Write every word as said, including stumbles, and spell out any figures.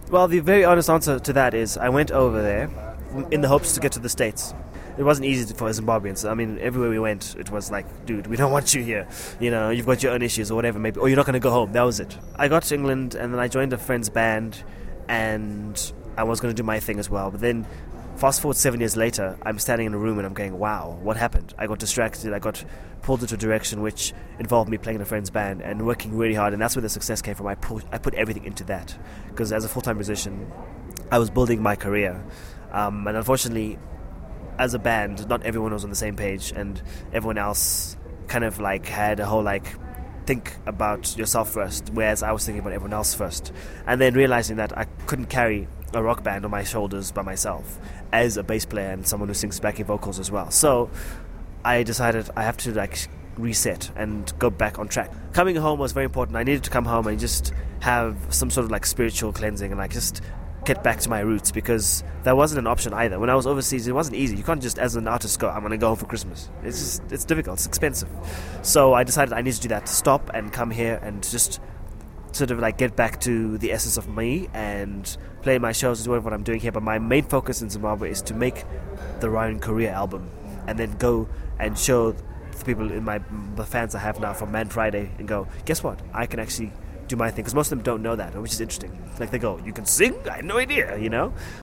Well, the very honest answer to that is I went over there in the hopes to get to the States. It wasn't easy for Zimbabweans. I mean, everywhere we went, it was like, dude, we don't want you here. You know, you've got your own issues or whatever, maybe, or you're not going to go home. That was it. I got to England, and then I joined a friend's band, and I was going to do my thing as well. But then, fast forward seven years later, I'm standing in a room, and I'm going, wow, what happened? I got distracted. I got pulled into a direction which involved me playing in a friend's band and working really hard, and that's where the success came from. I put, I put everything into that, because as a full-time musician, I was building my career. Um, and unfortunately, as a band, not everyone was on the same page, and everyone else kind of like had a whole like think about yourself first, whereas I was thinking about everyone else first. And then realizing that I couldn't carry a rock band on my shoulders by myself as a bass player and someone who sings backing vocals as well. So I decided I have to like reset and go back on track. Coming home was very important. I needed to come home and just have some sort of like spiritual cleansing and like just get back to my roots, because that wasn't an option either. When I was overseas, it wasn't easy. You can't just, as an artist, go, I'm going to go home for Christmas. It's just, it's difficult. It's expensive. So I decided I need to do that, to stop and come here and just sort of like get back to the essence of me and play my shows and do what I'm doing here. But my main focus in Zimbabwe is to make the Ryan Korea album and then go and show the people in my the fans I have now from Man Friday and go, guess what? I can actually do my thing, because most of them don't know that, which is interesting. Like, they go, you can sing? I had no idea, you know?